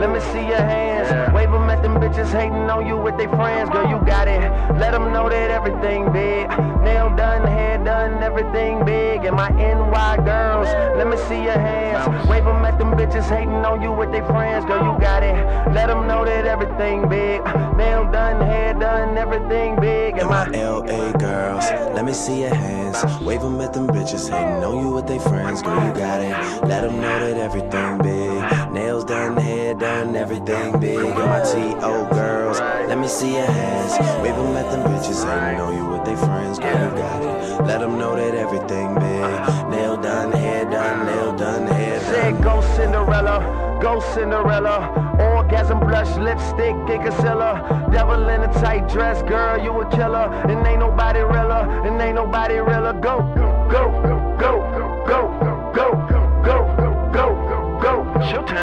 Let me see your hands. Wave them at them bitches hating on you with their friends. Girl, you got it. Let them know that everything big. Nail done, hair done, everything big. And my NY girls, let me see your hands. Wave them at them bitches hating on you with their friends. Girl, you got it. Let them know that everything big. Nail done, hair done, everything big. And my LA girls, let me see your hands. Wave them at them bitches hating on you with their friends. Girl, you got it. Let them know that everything big. Nails done, hair done, everything big. And my TO girls, let me see your hands. Wave them at them bitches hating on you with their friends. Girl, you got it. Let them know that everything big. Nail done, hair done, nail done, hair done. Said go Cinderella, go Cinderella. Orgasm, blush, lipstick, Gigasilla. Devil in a tight dress, girl, you a killer. And ain't nobody realer, and ain't nobody realer. Go, go, go, go, go, go, go, go, go, go, go. Showtime.